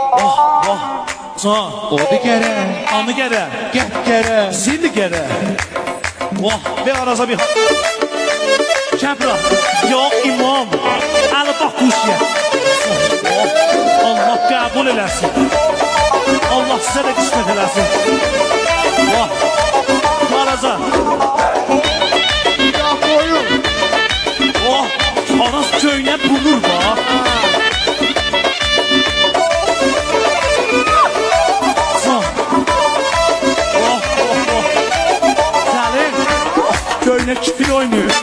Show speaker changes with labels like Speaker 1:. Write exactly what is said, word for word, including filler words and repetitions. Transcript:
Speaker 1: Oh, oh. Can.
Speaker 2: Odu gərə.
Speaker 1: Anı gərə.
Speaker 2: Gəp gərə.
Speaker 1: Zilli gərə. Oh, ver araza bir. Kəbra. Ya imam. Əli bax quşya. Oh, Allah qəbul eləsin. Allah sizə də qismət eləsin. Oh, araza.
Speaker 2: Ya boyun.
Speaker 1: Oh, aras köynə bulur bax. Köynə kifil oynuyor.